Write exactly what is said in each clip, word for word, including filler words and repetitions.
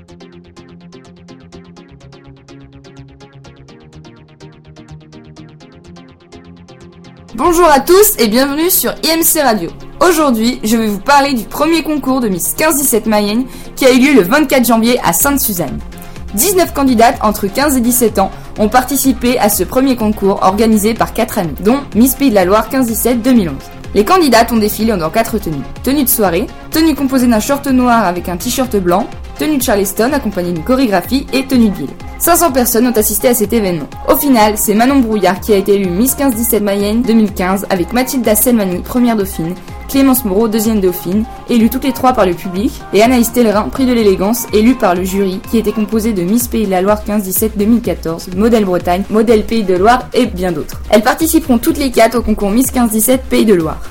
Bonjour à tous et bienvenue sur I M C Radio. Aujourd'hui, je vais vous parler du premier concours de Miss quinze dix-sept Mayenne qui a eu lieu le vingt-quatre janvier à Sainte-Suzanne. dix-neuf candidates entre quinze et dix-sept ans ont participé à ce premier concours organisé par quatre amies, dont Miss Pays de la Loire quinze dix-sept deux mille onze. Les candidates ont défilé dans quatre tenues. Tenue de soirée, tenue composée d'un short noir avec un t-shirt blanc, tenue de Charleston accompagnée d'une chorégraphie et tenue de ville. cinq cents personnes ont assisté à cet événement. Au final, c'est Manon Brouillard qui a été élue Miss quinze dix-sept Mayenne deux mille quinze avec Mathilda Selmani, première dauphine, Clémence Moreau, deuxième dauphine, élue toutes les trois par le public, et Anaïs Tellerin, prix de l'élégance, élue par le jury, qui était composé de Miss Pays de la Loire quinze dix-sept deux mille quatorze, Modèle Bretagne, Modèle Pays de Loire et bien d'autres. Elles participeront toutes les quatre au concours Miss quinze dix-sept Pays de Loire.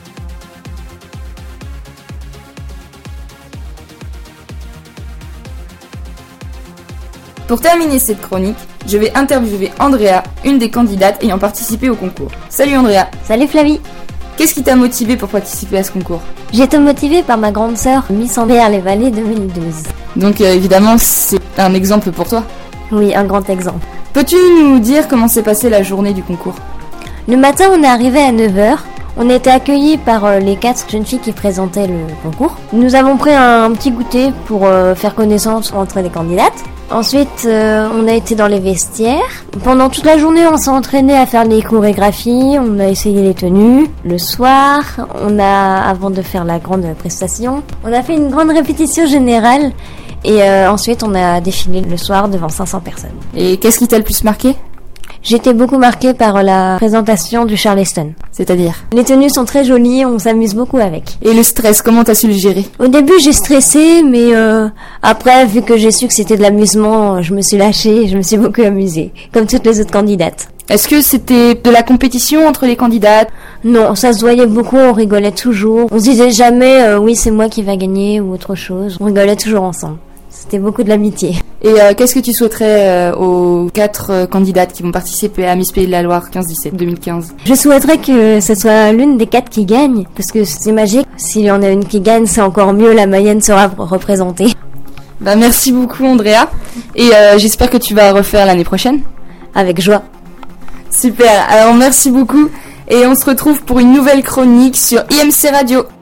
Pour terminer cette chronique, je vais interviewer Andrea, une des candidates ayant participé au concours. Salut Andrea. Salut Flavie. Qu'est-ce qui t'a motivé pour participer à ce concours? J'ai été motivée par ma grande sœur, Miss Ambert-les-Vallées deux mille douze. Donc euh, évidemment, c'est un exemple pour toi. Oui, un grand exemple. Peux-tu nous dire comment s'est passée la journée du concours? Le matin, on est arrivé à neuf heures. On a été accueillis par euh, les quatre jeunes filles qui présentaient le concours. Nous avons pris un, un petit goûter pour euh, faire connaissance entre les candidates. Ensuite, euh, on a été dans les vestiaires. Pendant toute la journée, on s'est entraîné à faire les chorégraphies, on a essayé les tenues. Le soir, on a, avant de faire la grande prestation, on a fait une grande répétition générale. Et euh, ensuite, on a défilé le soir devant cinq cents personnes. Et qu'est-ce qui t'a le plus marqué? J'étais beaucoup marquée par la présentation du Charleston. C'est-à-dire? Les tenues sont très jolies, on s'amuse beaucoup avec. Et le stress, comment t'as su le gérer? Au début, j'ai stressé, mais euh, après, vu que j'ai su que c'était de l'amusement, je me suis lâchée et je me suis beaucoup amusée, comme toutes les autres candidates. Est-ce que c'était de la compétition entre les candidates? Non, ça se voyait beaucoup, on rigolait toujours. On se disait jamais euh, oui, c'est moi qui va gagner ou autre chose. On rigolait toujours ensemble. C'était beaucoup de l'amitié. Et euh, qu'est-ce que tu souhaiterais euh, aux quatre euh, candidates qui vont participer à Miss Pays de la Loire quinze dix-sept deux mille quinze? Je souhaiterais que ce soit l'une des quatre qui gagne, parce que c'est magique. S'il y en a une qui gagne, c'est encore mieux, la Mayenne sera représentée. Bah merci beaucoup Andrea, et euh, j'espère que tu vas refaire l'année prochaine. Avec joie. Super, alors merci beaucoup, et on se retrouve pour une nouvelle chronique sur I M C Radio.